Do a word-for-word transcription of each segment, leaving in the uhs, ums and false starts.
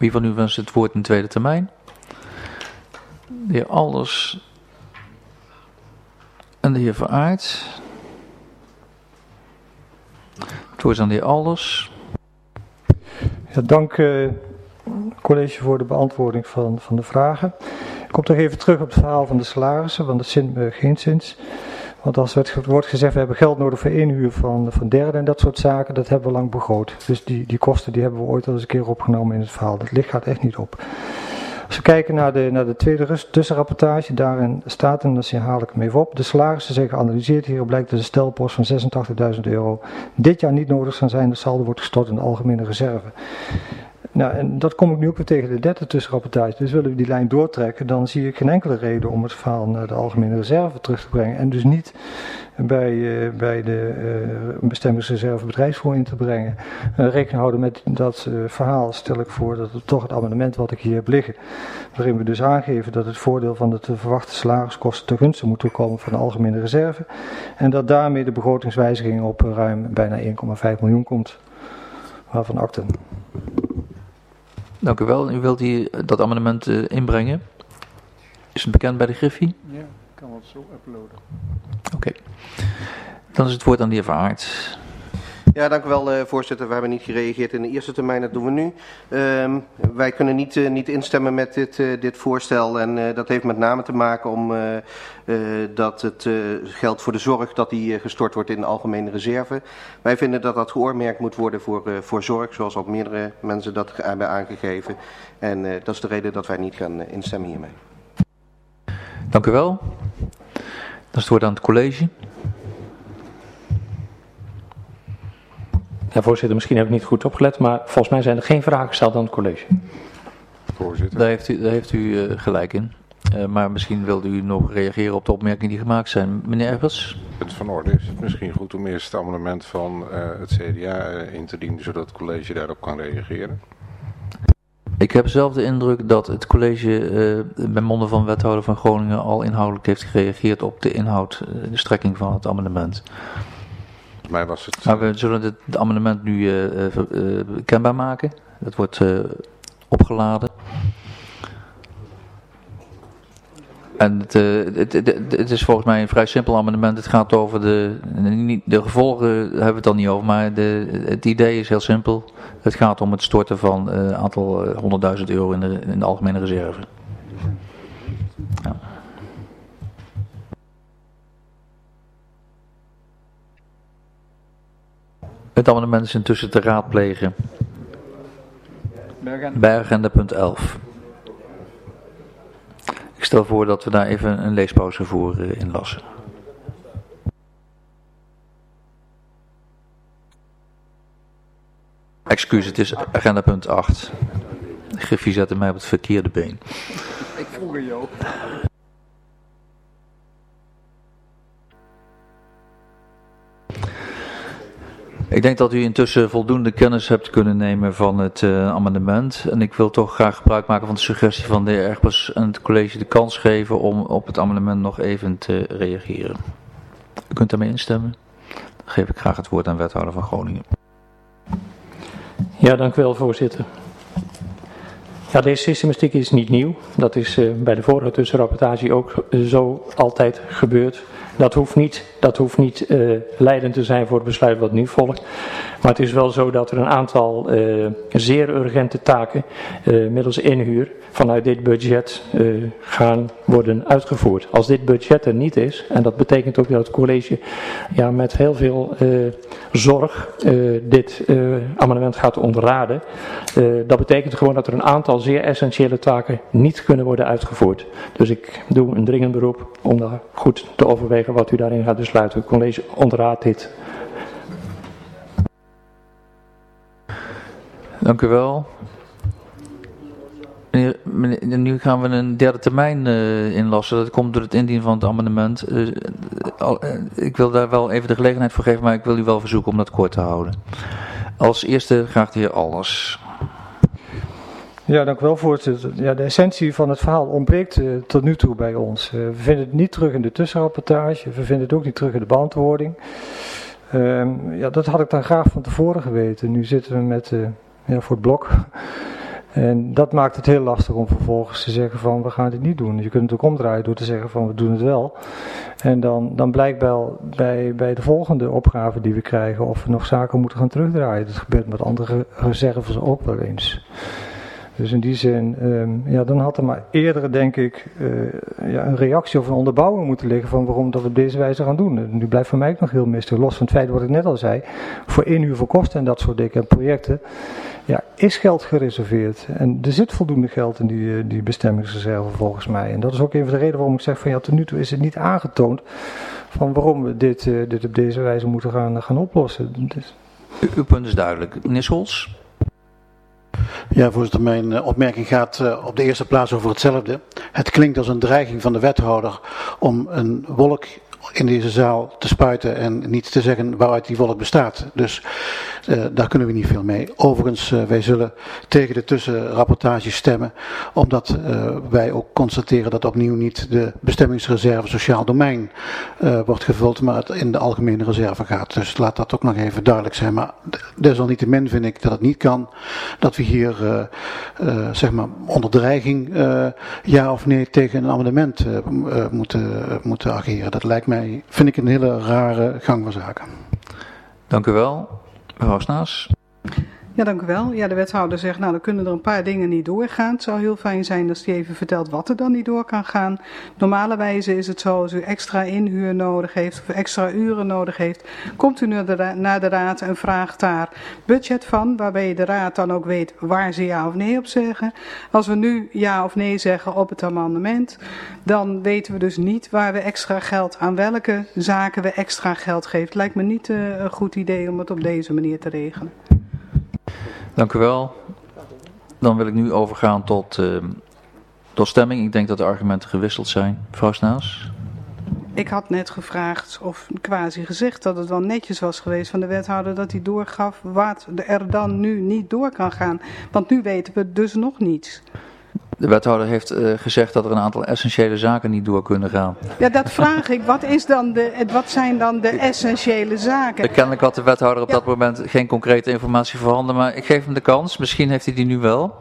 Wie van u wenst het woord in de tweede termijn? De heer Alders en de heer Veraert. Het woord is aan de heer Alders. Ja, dank uh, college voor de beantwoording van, van de vragen. Ik kom toch even terug op het verhaal van de salarissen, want dat zint me geen zins. Want als het wordt gezegd, we hebben geld nodig voor inhuur van, van derden en dat soort zaken, dat hebben we lang begroot. Dus die, die kosten die hebben we ooit al eens een keer opgenomen in het verhaal. Dat licht gaat echt niet op. Als we kijken naar de, naar de tweede tussenrapportage, daarin staat, en dat herhaal ik hem even op, de salarissen zijn geanalyseerd. Hieruit blijkt dat de stelpost van zesentachtigduizend euro dit jaar niet nodig zal zijn. De saldo wordt gestort in de algemene reserve. Nou, en dat kom ik nu ook weer tegen de derde tussenrapportage. Dus willen we die lijn doortrekken, dan zie ik geen enkele reden om het verhaal naar de algemene reserve terug te brengen. En dus niet bij, uh, bij de uh, bestemmingsreserve bedrijfsvoer in te brengen. Uh, rekening houden met dat uh, verhaal stel ik voor dat het toch het amendement wat ik hier heb liggen, waarin we dus aangeven dat het voordeel van de te verwachte salariskosten te gunste moet toekomen van de algemene reserve. En dat daarmee de begrotingswijziging op uh, ruim bijna één komma vijf miljoen komt. Waarvan akten. Dank u wel. U wilt hier dat amendement uh, inbrengen. Is het bekend bij de Griffie? Ja, ik kan het zo uploaden. Oké. Okay. Dan is het woord aan de heer Veraert. Ja, dank u wel, uh, voorzitter. We hebben niet gereageerd in de eerste termijn, dat doen we nu. Uh, wij kunnen niet, uh, niet instemmen met dit, uh, dit voorstel en uh, dat heeft met name te maken om uh, uh, dat het uh, geld voor de zorg dat die uh, gestort wordt in de algemene reserve. Wij vinden dat dat geoormerkt moet worden voor, uh, voor zorg, zoals ook meerdere mensen dat hebben aangegeven. En uh, dat is de reden dat wij niet gaan uh, instemmen hiermee. Dank u wel. Dan is het woord aan het college. Ja, voorzitter, misschien heb ik niet goed opgelet, maar volgens mij zijn er geen vragen gesteld aan het college. Voorzitter. Daar heeft u, daar heeft u uh, gelijk in. Uh, maar misschien wilde u nog reageren op de opmerkingen die gemaakt zijn. Meneer Ebbers? Het van orde is het misschien goed om eerst het amendement van uh, het C D A uh, in te dienen, zodat het college daarop kan reageren. Ik heb zelf de indruk dat het college uh, bij monden van wethouder van Groningen al inhoudelijk heeft gereageerd op de inhoud, uh, de strekking van het amendement. Volgens mij was het... Maar we zullen het, het amendement nu uh, uh, uh, kenbaar maken. Dat wordt uh, opgeladen. En het, uh, het, het, het is volgens mij een vrij simpel amendement. Het gaat over de, niet, de gevolgen, hebben we het dan niet over, maar de, het idee is heel simpel. Het gaat om het storten van een uh, aantal uh, honderdduizend euro in de, in de algemene reserve. Ja. Het amendement is intussen te raadplegen bij agenda punt elf. Ik stel voor dat we daar even een leespauze voor uh, inlassen. Excuus, het is agenda punt acht. Griffie zette mij op het verkeerde been. Ik vroeg aan jou. Ik denk dat u intussen voldoende kennis hebt kunnen nemen van het uh, amendement. En ik wil toch graag gebruik maken van de suggestie van de heer Egbers en het college de kans geven om op het amendement nog even te reageren. U kunt daarmee instemmen. Dan geef ik graag het woord aan wethouder van Groningen. Ja, dank u wel, voorzitter. Ja, deze systematiek is niet nieuw. Dat is uh, bij de vorige tussenrapportage ook uh, zo altijd gebeurd. Dat hoeft niet, dat hoeft niet uh, leidend te zijn voor het besluit wat nu volgt. Maar het is wel zo dat er een aantal uh, zeer urgente taken uh, middels inhuur vanuit dit budget uh, gaan worden uitgevoerd. Als dit budget er niet is, en dat betekent ook dat het college ja, met heel veel uh, zorg uh, dit uh, amendement gaat onderraden. Uh, dat betekent gewoon dat er een aantal zeer essentiële taken niet kunnen worden uitgevoerd. Dus ik doe een dringend beroep om daar goed te overwegen wat u daarin gaat besluiten. Het college ontraadt dit. Dank u wel. Meneer, meneer, nu gaan we een derde termijn uh, inlassen. Dat komt door het indienen van het amendement. Uh, al, uh, ik wil daar wel even de gelegenheid voor geven, maar ik wil u wel verzoeken om dat kort te houden. Als eerste graag de heer Alders. Ja, dank u wel, voorzitter. Ja, de essentie van het verhaal ontbreekt uh, tot nu toe bij ons. Uh, we vinden het niet terug in de tussenrapportage. We vinden het ook niet terug in de beantwoording. Uh, ja, dat had ik dan graag van tevoren geweten. Nu zitten we met, uh, ja, voor het blok. En dat maakt het heel lastig om vervolgens te zeggen van we gaan dit niet doen. Je kunt het ook omdraaien door te zeggen van we doen het wel. En dan, dan blijkt wel bij, bij de volgende opgave die we krijgen of we nog zaken moeten gaan terugdraaien. Dat gebeurt met andere reserves ook wel eens. Dus in die zin, um, ja, dan had er maar eerder, denk ik, uh, ja, een reactie of een onderbouwing moeten liggen van waarom dat we op deze wijze gaan doen. En nu blijft voor mij ook nog heel mistig, los van het feit wat ik net al zei, voor inhuur voor kosten en dat soort dingen en projecten, ja, is geld gereserveerd. En er zit voldoende geld in die, die bestemmingsreserve volgens mij. En dat is ook een van de redenen waarom ik zeg van ja, tot nu toe is het niet aangetoond van waarom we dit, uh, dit op deze wijze moeten gaan, gaan oplossen. Dus... U, uw punt is duidelijk. Meneer Scholz? Ja, voorzitter, mijn uh, opmerking gaat uh, op de eerste plaats over hetzelfde. Het klinkt als een dreiging van de wethouder om een wolk in deze zaal te spuiten en niet te zeggen waaruit die wolk bestaat. Dus uh, daar kunnen we niet veel mee. Overigens, uh, wij zullen tegen de tussenrapportage stemmen, omdat uh, wij ook constateren dat opnieuw niet de bestemmingsreserve sociaal domein uh, wordt gevuld, maar het in de algemene reserve gaat. Dus laat dat ook nog even duidelijk zijn. Maar desalniettemin vind ik dat het niet kan dat we hier uh, uh, zeg maar onder dreiging uh, ja of nee tegen een amendement uh, uh, moeten, uh, moeten ageren. Dat lijkt mij, vind ik, een hele rare gang van zaken. Dank u wel. Mevrouw Snaas. Ja, dank u wel. Ja, de wethouder zegt, nou, dan kunnen er een paar dingen niet doorgaan. Het zou heel fijn zijn als hij even vertelt wat er dan niet door kan gaan. Normalerwijze is het zo, als u extra inhuur nodig heeft of extra uren nodig heeft, komt u naar de, ra- naar de raad en vraagt daar budget van, waarbij de raad dan ook weet waar ze ja of nee op zeggen. Als we nu ja of nee zeggen op het amendement, dan weten we dus niet waar we extra geld, aan welke zaken we extra geld geven. Het lijkt me niet uh, een goed idee om het op deze manier te regelen. Dank u wel. Dan wil ik nu overgaan tot, uh, tot stemming. Ik denk dat de argumenten gewisseld zijn. Mevrouw Snaas. Ik had net gevraagd, of quasi gezegd, dat het wel netjes was geweest van de wethouder dat hij doorgaf wat er dan nu niet door kan gaan. Want nu weten we dus nog niets. De wethouder heeft uh, gezegd dat er een aantal essentiële zaken niet door kunnen gaan. Ja, dat vraag ik. Wat, is dan de, wat zijn dan de essentiële zaken? Kennelijk had de wethouder op ja. dat moment geen concrete informatie voorhanden, maar ik geef hem de kans. Misschien heeft hij die nu wel.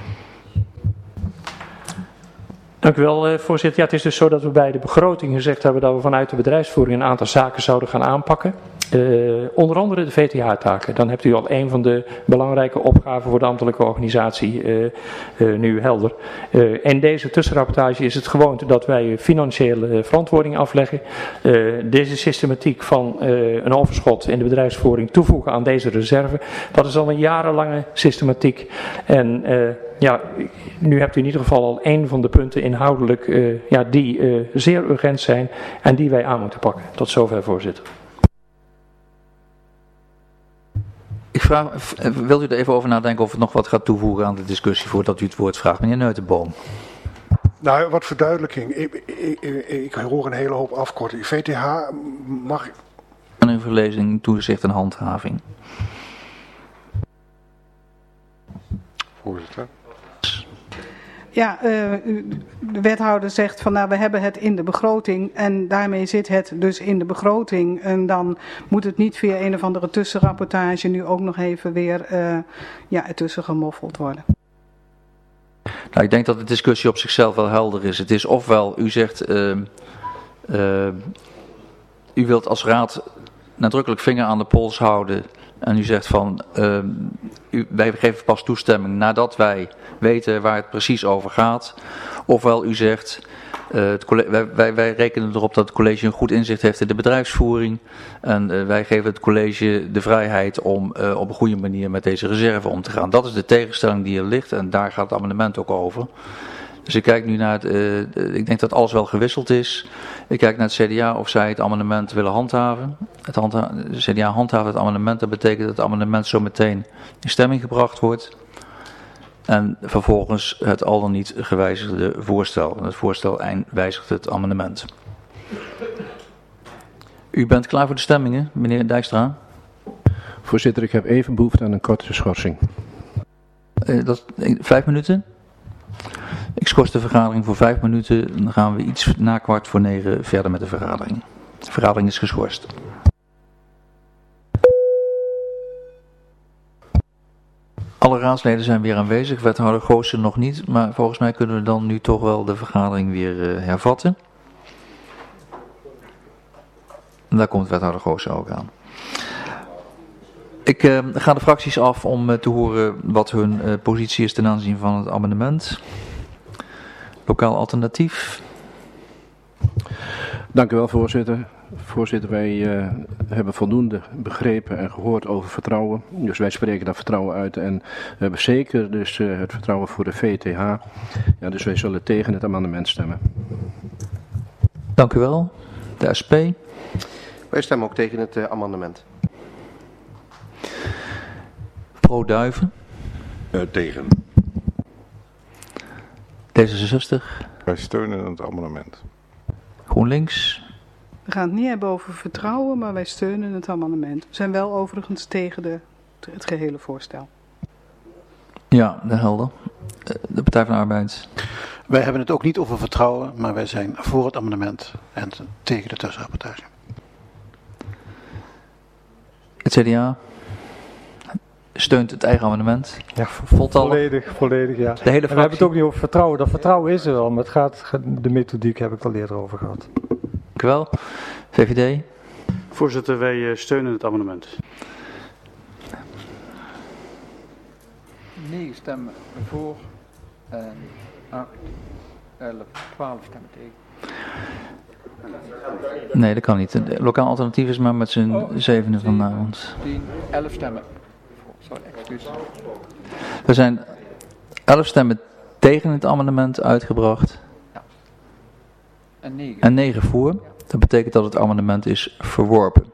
Dank u wel, voorzitter. Ja, het is dus zo dat we bij de begroting gezegd hebben dat we vanuit de bedrijfsvoering een aantal zaken zouden gaan aanpakken. Uh, onder andere de V T H-taken. Dan hebt u al een van de belangrijke opgaven voor de ambtelijke organisatie uh, uh, nu helder. Uh, in deze tussenrapportage is het gewoonte dat wij financiële verantwoording afleggen. Uh, deze systematiek van uh, een overschot in de bedrijfsvoering toevoegen aan deze reserve. Dat is al een jarenlange systematiek. En uh, ja, nu hebt u in ieder geval al één van de punten inhoudelijk uh, ja, die uh, zeer urgent zijn en die wij aan moeten pakken. Tot zover, voorzitter. Ik vraag, wilt u er even over nadenken of het nog wat gaat toevoegen aan de discussie voordat u het woord vraagt? Meneer Neutenboom. Nou, wat verduidelijking. Ik, ik, ik, ik hoor een hele hoop afkorting. V T H mag... En een verlezing, toezicht en handhaving. Voorzitter. Ja, uh, de wethouder zegt van nou we hebben het in de begroting en daarmee zit het dus in de begroting. En dan moet het niet via een of andere tussenrapportage nu ook nog even weer uh, ja, ertussen gemoffeld worden. Nou, ik denk dat de discussie op zichzelf wel helder is. Het is ofwel, u zegt, uh, uh, u wilt als raad nadrukkelijk vinger aan de pols houden en u zegt van, uh, u, wij geven pas toestemming nadat wij weten waar het precies over gaat. Ofwel u zegt, uh, het college, wij, wij, wij rekenen erop dat het college een goed inzicht heeft in de bedrijfsvoering. En uh, wij geven het college de vrijheid om uh, op een goede manier met deze reserve om te gaan. Dat is de tegenstelling die er ligt en daar gaat het amendement ook over. Dus ik kijk nu naar het, uh, ik denk dat alles wel gewisseld is. Ik kijk naar het C D A of zij het amendement willen handhaven. Het handha- de C D A handhaaft het amendement, dat betekent dat het amendement zo meteen in stemming gebracht wordt. En vervolgens het al dan niet gewijzigde voorstel. En het voorstel wijzigt het amendement. U bent klaar voor de stemmingen, meneer Dijkstra? Voorzitter, ik heb even behoefte aan een korte schorsing. Uh, dat, vijf minuten? Ik schors de vergadering voor vijf minuten. Dan gaan we iets na kwart voor negen verder met de vergadering. De vergadering is geschorst. Alle raadsleden zijn weer aanwezig, wethouder Goossen nog niet, maar volgens mij kunnen we dan nu toch wel de vergadering weer uh, hervatten. En daar komt wethouder Goossen ook aan. Ik uh, ga de fracties af om uh, te horen wat hun uh, positie is ten aanzien van het amendement. Lokaal alternatief. Dank u wel, voorzitter. Voorzitter, wij uh, hebben voldoende begrepen en gehoord over vertrouwen. Dus wij spreken dat vertrouwen uit en we hebben zeker dus uh, het vertrouwen voor de V T H. Ja, dus wij zullen tegen het amendement stemmen. Dank u wel. De S P. Wij stemmen ook tegen het uh, amendement. Pro Duiven. Uh, tegen. D zesenzestig. Wij steunen het amendement. GroenLinks. We gaan het niet hebben over vertrouwen, maar wij steunen het amendement. We zijn wel overigens tegen de, het gehele voorstel. Ja, de helder. De Partij van de Arbeid. Wij hebben het ook niet over vertrouwen, maar wij zijn voor het amendement en tegen de tussenrapportage. Het C D A steunt het eigen amendement. Ja, voltallig. Volledig, volledig, ja. De hele en we hebben het ook niet over vertrouwen. Dat vertrouwen is er wel, maar het gaat, de methodiek heb ik het al eerder over gehad. Dank u wel. V V D. Voorzitter, wij steunen het amendement. negen stemmen voor en acht, elf, twaalf stemmen tegen. Nee, dat kan niet. Lokaal alternatief is maar met z'n oh, zevenen vanavond. tien, elf stemmen. Sorry, excuus. Er zijn elf stemmen tegen het amendement uitgebracht. Ja. En negen. En negen voor. Dat betekent dat het amendement is verworpen.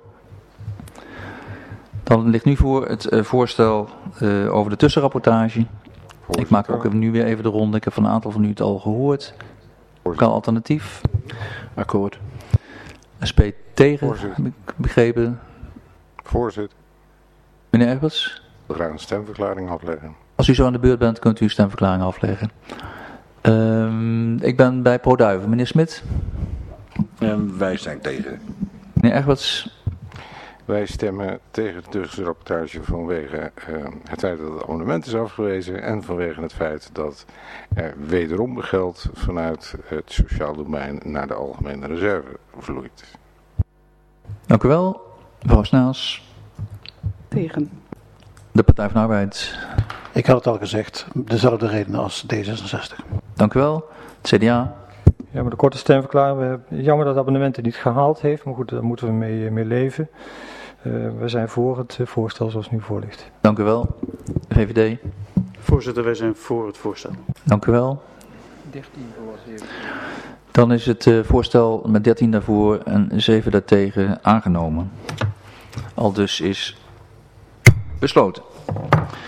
Dan ligt nu voor het uh, voorstel uh, over de tussenrapportage. Voorzitter. Ik maak ook even, nu weer even de ronde. Ik heb van een aantal van u het al gehoord. Lokaal alternatief. Akkoord. S P tegen, Voorzitter. heb ik begrepen. Voorzitter. Meneer Egberts? Ik wil graag een stemverklaring afleggen. Als u zo aan de beurt bent, kunt u uw stemverklaring afleggen. Um, ik ben bij Pro Duiven. Meneer Smit? En wij zijn tegen. Meneer Egberts? Wij stemmen tegen de tussenrapportage vanwege uh, het feit dat het amendement is afgewezen en vanwege het feit dat er wederom geld vanuit het sociaal domein naar de algemene reserve vloeit. Dank u wel. Mevrouw Snaas. Tegen. De Partij van de Arbeid. Ik had het al gezegd, dezelfde redenen als D zesenzestig. Dank u wel. Het C D A. Ja, maar de korte stemverklaring. We hebben, jammer dat het abonnement het niet gehaald heeft, maar goed, daar moeten we mee, mee leven. Uh, we zijn voor het voorstel zoals het nu voor ligt. Dank u wel. V V D. Voorzitter, wij zijn voor het voorstel. Dank u wel. dertien voor, zeven. Dan is het uh, voorstel met dertien daarvoor en zeven daartegen aangenomen. Al dus is besloten.